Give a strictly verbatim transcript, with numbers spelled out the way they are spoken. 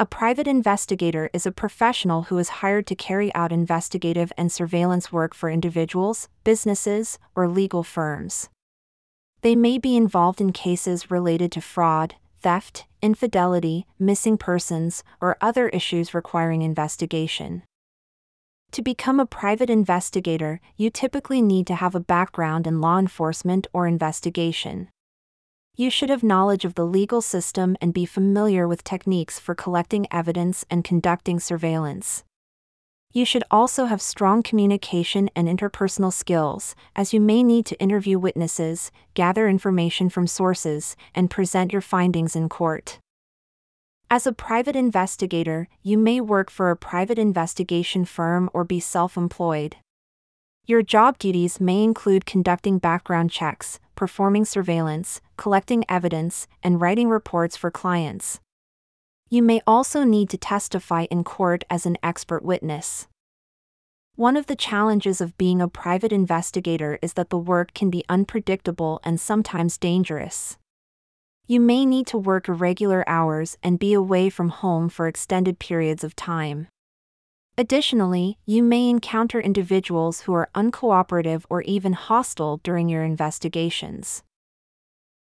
A private investigator is a professional who is hired to carry out investigative and surveillance work for individuals, businesses, or legal firms. They may be involved in cases related to fraud, theft, infidelity, missing persons, or other issues requiring investigation. To become a private investigator, you typically need to have a background in law enforcement or investigation. You should have knowledge of the legal system and be familiar with techniques for collecting evidence and conducting surveillance. You should also have strong communication and interpersonal skills, as you may need to interview witnesses, gather information from sources, and present your findings in court. As a private investigator, you may work for a private investigation firm or be self-employed. Your job duties may include conducting background checks, performing surveillance, collecting evidence, and writing reports for clients. You may also need to testify in court as an expert witness. One of the challenges of being a private investigator is that the work can be unpredictable and sometimes dangerous. You may need to work irregular hours and be away from home for extended periods of time. Additionally, you may encounter individuals who are uncooperative or even hostile during your investigations.